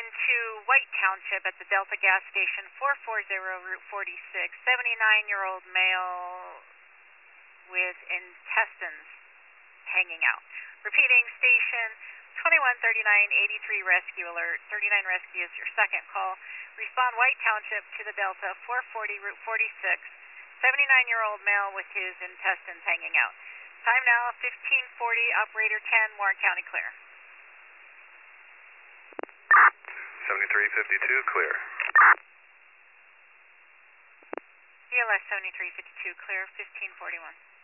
to White Township at the Delta gas station, 440 Route 46, 79-year-old male with intestines hanging out. Repeating, station 213983 rescue alert. 39 rescue is your second call. Respond White Township to the Delta, 440 Route 46, 79-year-old male with his intestines hanging out. Time now 1540, operator 10, Warren County clear. 7352 clear. ELS 7352 clear, 1541.